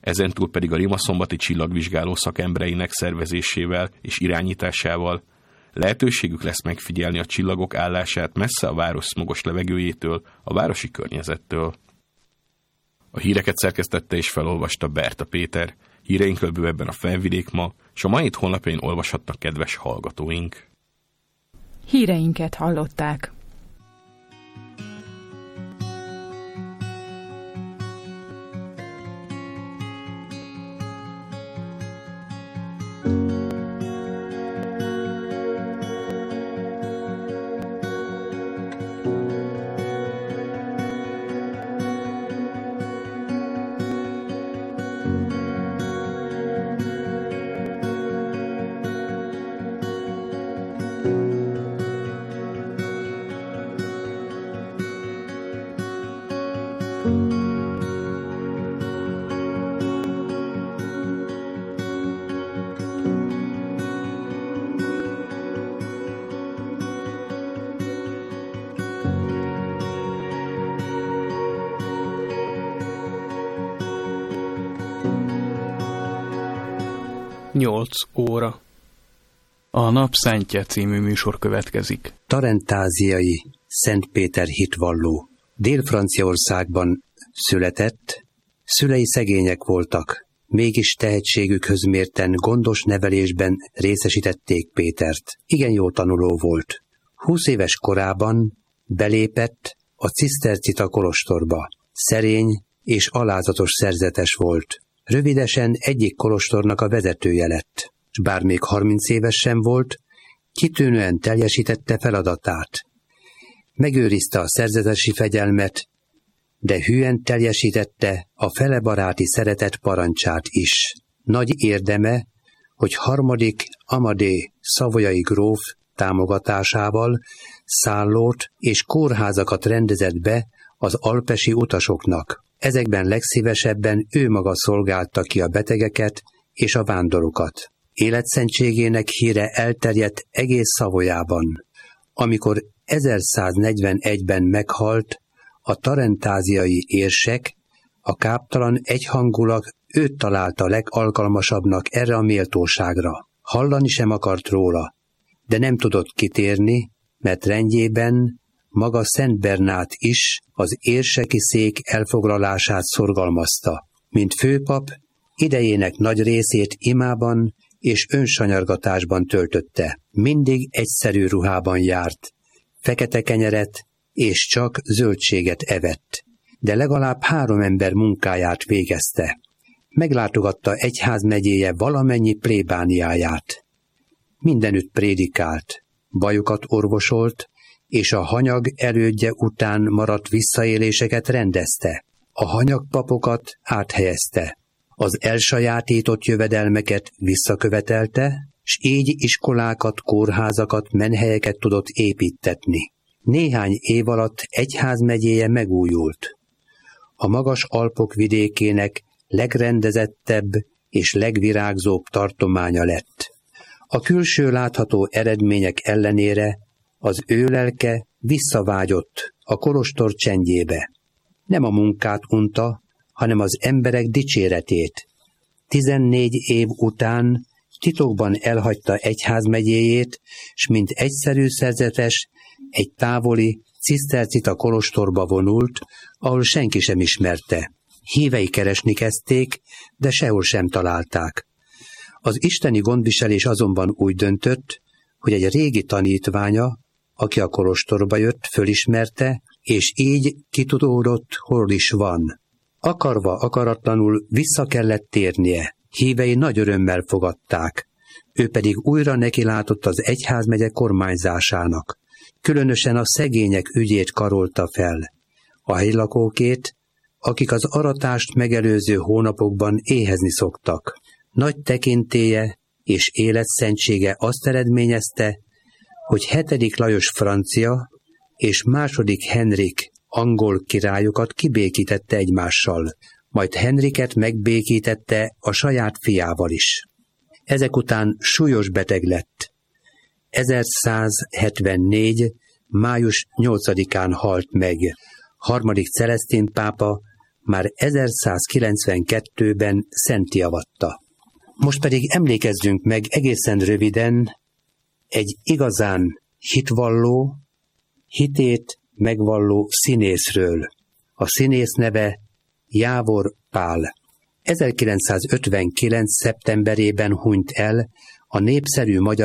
ezentúl pedig a Rimaszombati csillagvizsgáló szakembereinek szervezésével és irányításával lehetőségük lesz megfigyelni a csillagok állását messze a város szmogos levegőjétől, a városi környezettől. A híreket szerkesztette és felolvasta Berta Péter. Híreinkről bővebben a Felvidék ma, és a mai honlapjain olvashatnak kedves hallgatóink. Híreinket hallották. Nyolc óra. A Nap Szentje című műsor következik. Tarentáziai Szent Péter hitvalló. Dél-Franciaországban született, szülei szegények voltak, mégis tehetségükhöz mérten gondos nevelésben részesítették Pétert. Igen jó tanuló volt. 20 éves korában belépett a cisztercita kolostorba. Szerény és alázatos szerzetes volt. Rövidesen egyik kolostornak a vezetője lett, s bár még 30 éves sem volt, kitűnően teljesítette feladatát. Megőrizte a szerzetesi fegyelmet, de hűen teljesítette a felebaráti szeretet parancsát is. Nagy érdeme, hogy harmadik Amadé szavoyai gróf támogatásával szállót és kórházakat rendezett be az alpesi utasoknak. Ezekben legszívesebben ő maga szolgálta ki a betegeket és a vándorokat. Életszentségének híre elterjedt egész Savoyában. Amikor 1141-ben meghalt a tarentáziai érsek, a káptalan egyhangulag őt találta legalkalmasabbnak erre a méltóságra. Hallani sem akart róla, de nem tudott kitérni, mert rendjében maga Szent Bernát is az érseki szék elfoglalását szorgalmazta. Mint főpap, idejének nagy részét imában és önsanyargatásban töltötte. Mindig egyszerű ruhában járt, fekete kenyeret és csak zöldséget evett, de legalább 3 ember munkáját végezte. Meglátogatta egyházmegyéje valamennyi plébániáját. Mindenütt prédikált, bajukat orvosolt, és a hanyag elődje után maradt visszaéléseket rendezte. A hanyagpapokat áthelyezte. Az elsajátított jövedelmeket visszakövetelte, s így iskolákat, kórházakat, menhelyeket tudott építtetni. Néhány év alatt egyházmegyéje megújult. A magas Alpok vidékének legrendezettebb és legvirágzóbb tartománya lett. A külső látható eredmények ellenére az ő lelke visszavágyott a kolostor csendjébe. Nem a munkát unta, hanem az emberek dicséretét. 14 év után titokban elhagyta egyházmegyéjét, s mint egyszerű szerzetes egy távoli cisztercita kolostorba vonult, ahol senki sem ismerte. Hívei keresni kezdték, de sehol sem találták. Az isteni gondviselés azonban úgy döntött, hogy egy régi tanítványa, aki a kolostorba jött, fölismerte, és így kitudódott, hol is van. Akarva, akaratlanul vissza kellett térnie, hívei nagy örömmel fogadták, ő pedig újra nekilátott az egyházmegye kormányzásának. Különösen a szegények ügyét karolta fel, a helylakókét, akik az aratást megelőző hónapokban éhezni szoktak. Nagy tekintélye és életszentsége azt eredményezte, hogy 7. Lajos francia és II. Henrik angol királyokat kibékítette egymással, majd Henriket megbékítette a saját fiával is. Ezek után súlyos beteg lett. 1174. május 8-án halt meg. 3. Celesztin pápa már 1192-ben szentté avatta. Most pedig emlékezzünk meg egészen röviden egy igazán hitvalló, hitét megvalló színészről. A színész neve Jávor Pál. 1959. szeptemberében hunyt el a népszerű magyar